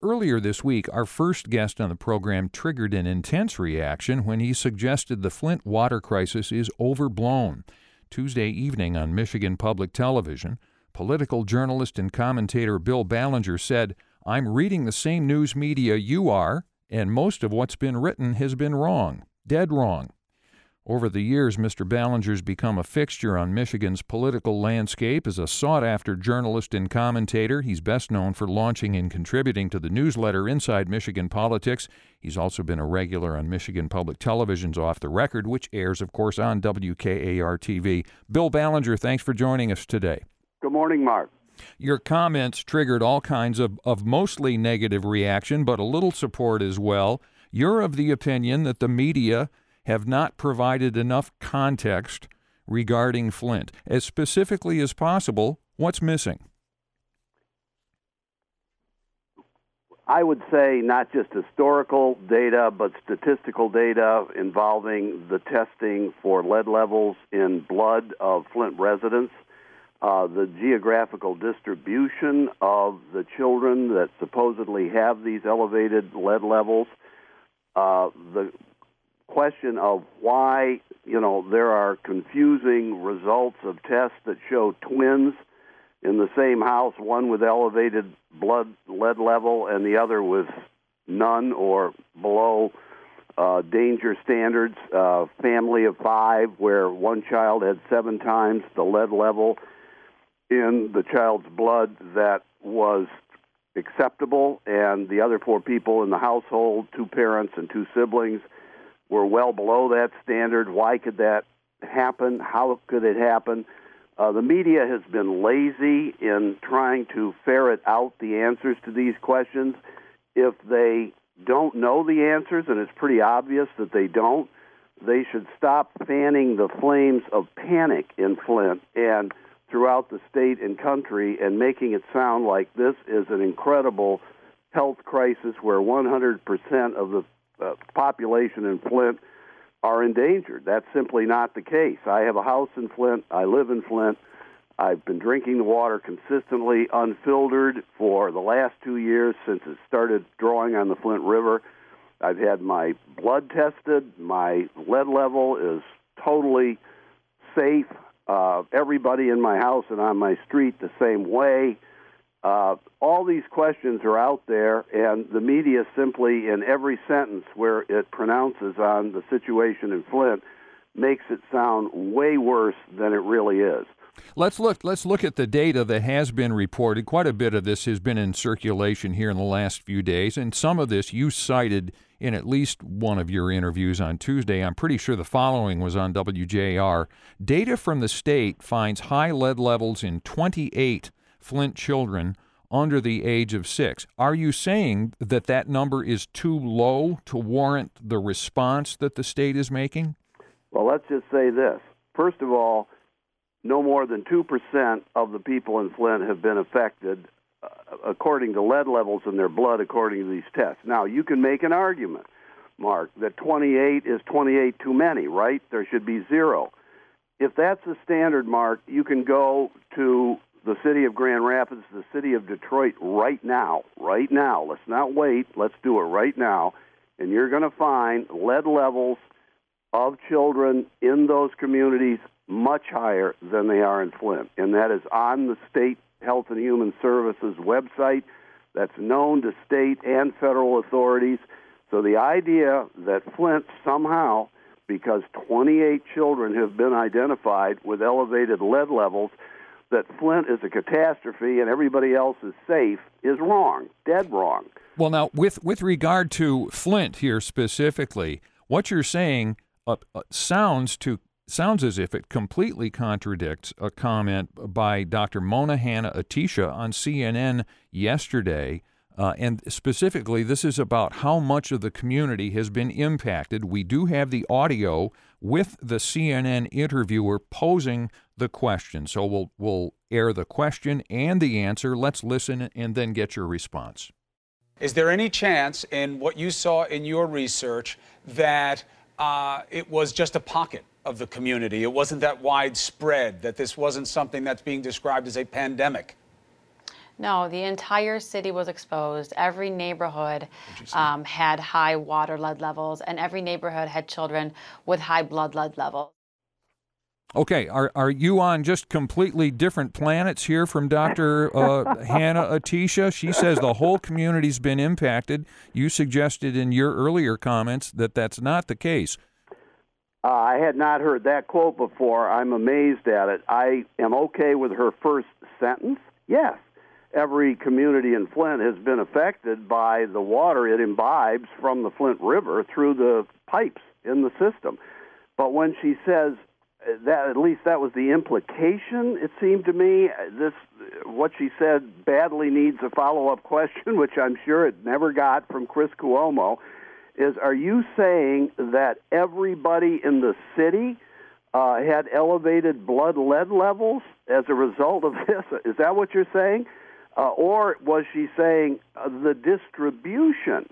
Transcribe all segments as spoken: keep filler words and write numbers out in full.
earlier this week, our first guest on the program triggered an intense reaction when he suggested the Flint water crisis is overblown. Tuesday evening on Michigan Public Television, political journalist and commentator Bill Ballinger said, "I'm reading the same news media you are, and most of what's been written has been wrong, dead wrong." Over the years, Mister Ballinger's become a fixture on Michigan's political landscape as a sought-after journalist and commentator. He's best known for launching and contributing to the newsletter Inside Michigan Politics. He's also been a regular on Michigan Public Television's Off the Record, which airs, of course, on W K A R T V. Bill Ballinger, thanks for joining us today. Good morning, Mark. Your comments triggered all kinds of, of mostly negative reaction, but a little support as well. You're of the opinion that the media have not provided enough context regarding Flint. As specifically as possible, what's missing? I would say not just historical data, but statistical data involving the testing for lead levels in blood of Flint residents, uh, the geographical distribution of the children that supposedly have these elevated lead levels, uh, the question of why, you know, there are confusing results of tests that show twins in the same house, one with elevated blood lead level and the other with none or below uh, danger standards, uh, family of five where one child had seven times the lead level in the child's blood that was acceptable, and the other four people in the household, two parents and two siblings, were well below that standard. Why could that happen? How could it happen? Uh, the media has been lazy in trying to ferret out the answers to these questions. If they don't know the answers, and it's pretty obvious that they don't, they should stop fanning the flames of panic in Flint and throughout the state and country and making it sound like this is an incredible health crisis where one hundred percent of the Uh, population in Flint are endangered. That's simply not the case. I have a house in Flint. I live in Flint. I've been drinking the water consistently, unfiltered, for the last two years since it started drawing on the Flint River. I've had my blood tested. My lead level is totally safe. Uh, everybody in my house and on my street the same way. Uh, all these questions are out there, and the media simply, in every sentence where it pronounces on the situation in Flint, makes it sound way worse than it really is. Let's look. Let's look at the data that has been reported. Quite a bit of this has been in circulation here in the last few days, and some of this you cited in at least one of your interviews on Tuesday. I'm pretty sure the following was on W J R. Data from the state finds high lead levels in twenty-eight Flint children under the age of six. Are you saying that that number is too low to warrant the response that the state is making? Well, let's just say this. First of all, no more than two percent of the people in Flint have been affected uh, according to lead levels in their blood according to these tests. Now, you can make an argument, Mark, that twenty-eight is twenty-eight too many, right? There should be zero. If that's the standard, Mark, you can go to the city of Grand Rapids, the city of Detroit right now, right now. Let's not wait. Let's do it right now. And you're going to find lead levels of children in those communities much higher than they are in Flint. And that is on the State Health and Human Services website. That's known to state and federal authorities. So the idea that Flint somehow, because twenty-eight children have been identified with elevated lead levels, that Flint is a catastrophe and everybody else is safe is wrong, dead wrong. Well, now, with, with regard to Flint here specifically, what you're saying uh, uh, sounds to sounds as if it completely contradicts a comment by Doctor Mona Hanna-Attisha on C N N yesterday. Uh, and specifically, this is about how much of the community has been impacted. We do have the audio with the C N N interviewer posing the question. So we'll we'll air the question and the answer. Let's listen and then get your response. Is there any chance in what you saw in your research that uh, it was just a pocket of the community? It wasn't that widespread, that this wasn't something that's being described as a pandemic? No, the entire city was exposed. Every neighborhood um, had high water lead levels, and every neighborhood had children with high blood lead levels. Okay, are are you on just completely different planets here from Doctor Uh, Hannah Atisha? She says the whole community's been impacted. You suggested in your earlier comments that that's not the case. Uh, I had not heard that quote before. I'm amazed at it. I am okay with her first sentence. Yes, every community in Flint has been affected by the water it imbibes from the Flint River through the pipes in the system. But when she says that, at least that was the implication, it seemed to me. This, what she said badly needs a follow-up question, which I'm sure it never got from Chris Cuomo, is, are you saying that everybody in the city uh, had elevated blood lead levels as a result of this? Is that what you're saying? Uh, or was she saying uh, the distribution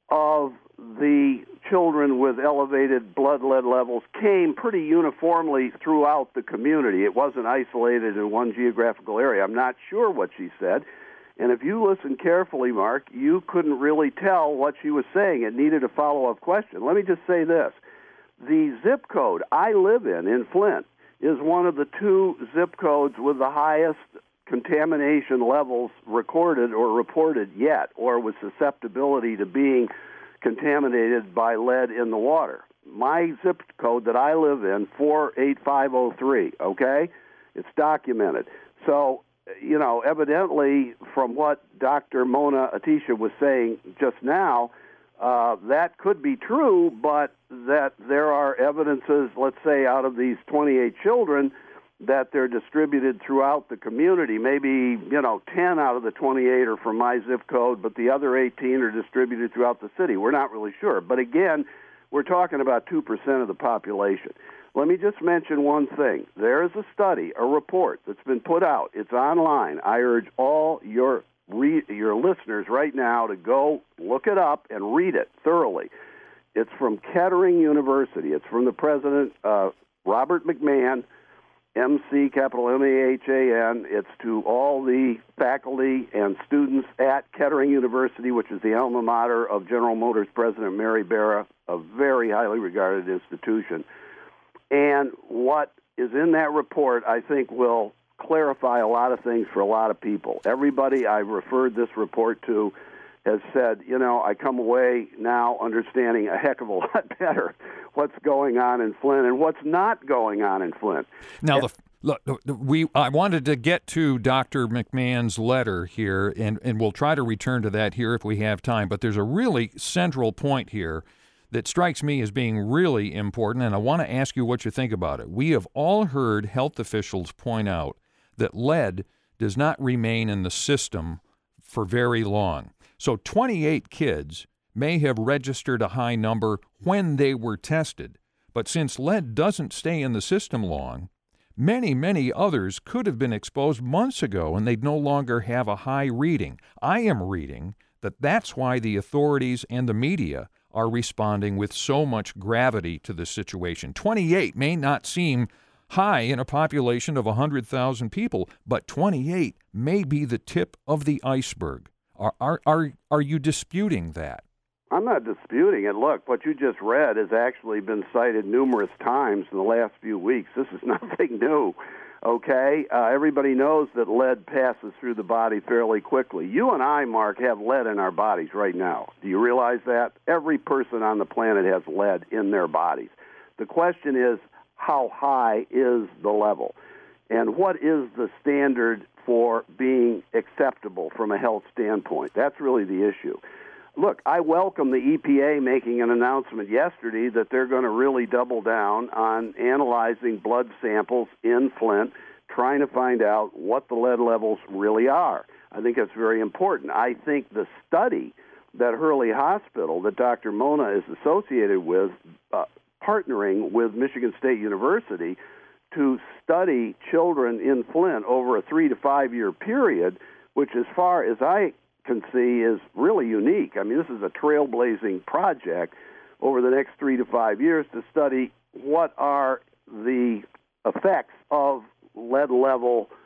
of the children with elevated blood lead levels came pretty uniformly throughout the community? It wasn't isolated in one geographical area. I'm not sure what she said. And if you listen carefully, Mark, you couldn't really tell what she was saying. It needed a follow-up question. Let me just say this. The zip code I live in, in Flint, is one of the two zip codes with the highest contamination levels recorded or reported yet, or with susceptibility to being contaminated by lead in the water. My zip code that I live in, four eight five oh three, okay? It's documented. So, you know, evidently, from what Doctor Mona Atisha was saying just now, uh, that could be true, but that there are evidences, let's say, out of these twenty-eight children, that they're distributed throughout the community. Maybe, you know, ten out of the twenty-eight are from my zip code, but the other eighteen are distributed throughout the city. We're not really sure. But again, we're talking about two percent of the population. Let me just mention one thing. There is a study, a report that's been put out. It's online. I urge all your re- your listeners right now to go look it up and read it thoroughly. It's from Kettering University. It's from the president, uh, Robert McMahon, M C, capital M A H A N. It's to all the faculty and students at Kettering University, which is the alma mater of General Motors President Mary Barra, a very highly regarded institution. And what is in that report, I think, will clarify a lot of things for a lot of people. Everybody I've referred this report to has said, you know, I come away now understanding a heck of a lot better what's going on in Flint and what's not going on in Flint. Now, the, look, we I wanted to get to Doctor McMahon's letter here, and, and we'll try to return to that here if we have time, but there's a really central point here that strikes me as being really important, and I want to ask you what you think about it. We have all heard health officials point out that lead does not remain in the system for very long. So twenty-eight kids may have registered a high number when they were tested, but since lead doesn't stay in the system long, many, many others could have been exposed months ago and they'd no longer have a high reading. I am reading that that's why the authorities and the media are responding with so much gravity to the situation. twenty-eight may not seem high in a population of one hundred thousand people, but twenty-eight may be the tip of the iceberg. Are, are, are, are you disputing that? I'm not disputing it. Look, what you just read has actually been cited numerous times in the last few weeks. This is nothing new, okay? Uh, everybody knows that lead passes through the body fairly quickly. You and I, Mark, have lead in our bodies right now. Do you realize that? Every person on the planet has lead in their bodies. The question is, how high is the level? And what is the standard for being acceptable from a health standpoint? That's really the issue. Look, I welcome the E P A making an announcement yesterday that they're going to really double down on analyzing blood samples in Flint, trying to find out what the lead levels really are. I think that's very important. I think the study that Hurley Hospital, that Doctor Mona is associated with, uh, partnering with Michigan State University to study children in Flint over a three to five year period, which as far as I can see is really unique. I mean, this is a trailblazing project over the next three to five years to study what are the effects of lead level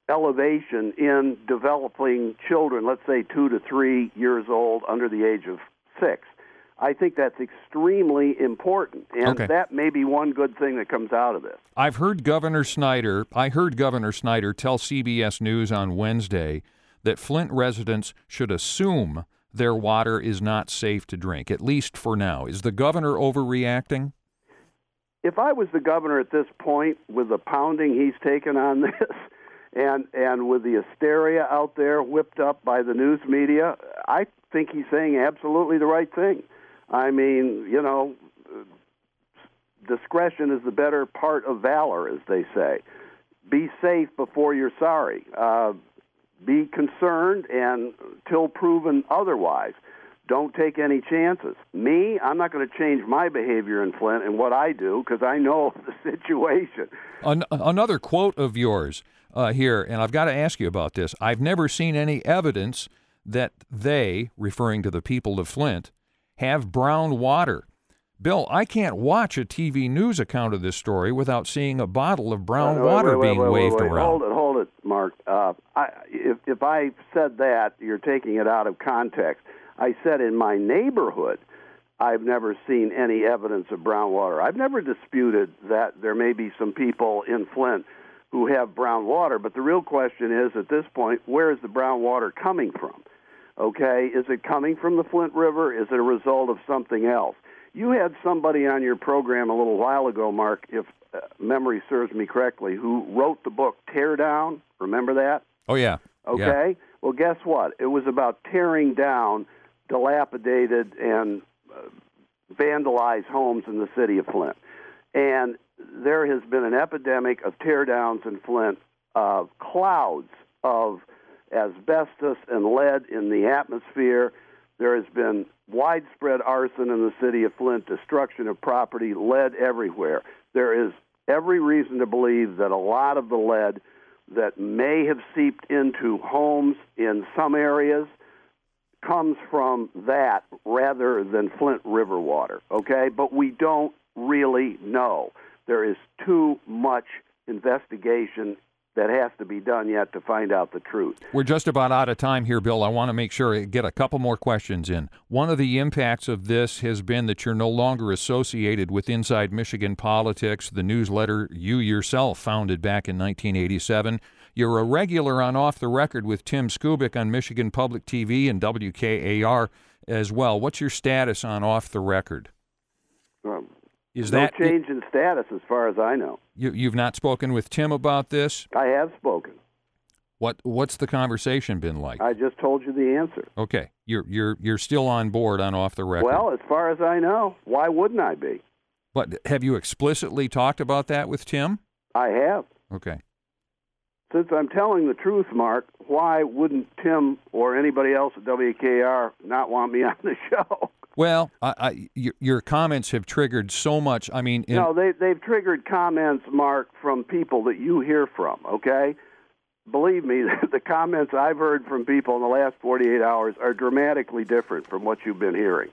elevation in developing children, let's say two to three years old under the age of six. I think that's extremely important, and okay. that may be one good thing that comes out of this. I've heard Governor Snyder, I heard Governor Snyder tell C B S News on Wednesday that Flint residents should assume their water is not safe to drink, at least for now. Is the governor overreacting? If I was the governor at this point, with the pounding he's taken on this, and and with the hysteria out there whipped up by the news media, I think he's saying absolutely the right thing. I mean, you know, discretion is the better part of valor, as they say. Be safe before you're sorry. Uh, be concerned, and till proven otherwise, don't take any chances. Me, I'm not going to change my behavior in Flint and what I do because I know the situation. An- another quote of yours uh, here, and I've got to ask you about this. I've never seen any evidence that they, referring to the people of Flint, have brown water. Bill, I can't watch a T V news account of this story without seeing a bottle of brown wait, water wait, wait, being wait, waved wait, wait. around. Hold it, hold it, Mark. Uh, I, if, if I said that, you're taking it out of context. I said in my neighborhood, I've never seen any evidence of brown water. I've never disputed that there may be some people in Flint who have brown water, but the real question is, at this point, where is the brown water coming from? Okay, is it coming from the Flint River? Is it a result of something else? You had somebody on your program a little while ago, Mark, if uh, memory serves me correctly, who wrote the book Tear Down. Remember that? Oh, yeah. Okay. Yeah. Well, guess what? It was about tearing down dilapidated and uh, vandalized homes in the city of Flint. And there has been an epidemic of tear-downs in Flint, uh, clouds of asbestos and lead in the atmosphere. There has been widespread arson in the city of Flint, destruction of property, lead everywhere. There is every reason to believe that a lot of the lead that may have seeped into homes in some areas comes from that rather than Flint River water, okay? But we don't really know. There is too much investigation that has to be done yet to find out the truth. We're just about out of time here, Bill. I want to make sure I get a couple more questions in. One of the impacts of this has been that you're no longer associated with Inside Michigan Politics, the newsletter you yourself founded back in nineteen eighty-seven. You're a regular on Off the Record with Tim Skubic on Michigan Public T V and W K A R as well. What's your status on Off the Record? Um, Is no that change in status as far as I know. You, you've not spoken with Tim about this? I have spoken. What What's the conversation been like? I just told you the answer. Okay, you're you're you're still on board on Off the Record. Well, as far as I know, why wouldn't I be? But have you explicitly talked about that with Tim? I have. Okay. Since I'm telling the truth, Mark, why wouldn't Tim or anybody else at W K R not want me on the show? Well, I, I, your, your comments have triggered so much. I mean, in, no, they, they've triggered comments, Mark, from people that you hear from, okay? Believe me, the comments I've heard from people in the last forty-eight hours are dramatically different from what you've been hearing.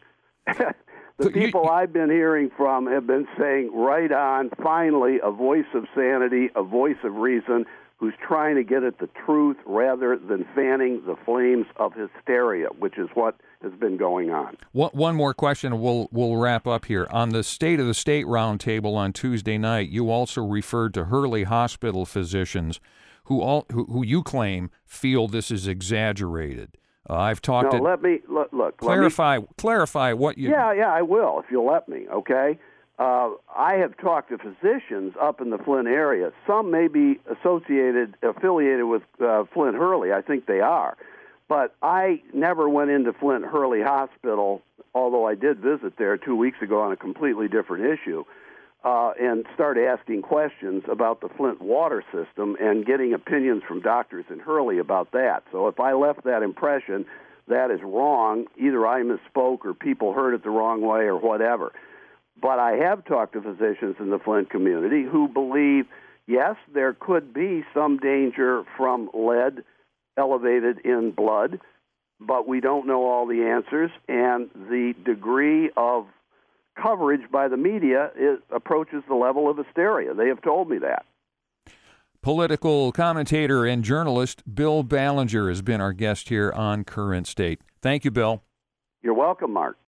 The people I've been hearing from have been saying, right on, finally, a voice of sanity, a voice of reason, who's trying to get at the truth rather than fanning the flames of hysteria, which is what has been going on. One, one more question, we'll we'll wrap up here. On the State of the State Roundtable on Tuesday night, you also referred to Hurley Hospital physicians who all who, who you claim feel this is exaggerated. Uh, I've talked. No, to, let me look. look clarify. Let me, clarify what you. Yeah, yeah, I will if you'll let me. Okay. Uh, I have talked to physicians up in the Flint area. Some may be associated, affiliated with uh, Flint Hurley. I think they are. But I never went into Flint Hurley Hospital, although I did visit there two weeks ago on a completely different issue, uh, and started asking questions about the Flint water system and getting opinions from doctors in Hurley about that. So if I left that impression, that is wrong. Either I misspoke or people heard it the wrong way or whatever. But I have talked to physicians in the Flint community who believe, yes, there could be some danger from lead elevated in blood, but we don't know all the answers, and the degree of coverage by the media is, approaches the level of hysteria. They have told me that. Political commentator and journalist Bill Ballinger has been our guest here on Current State. Thank you, Bill. You're welcome, Mark.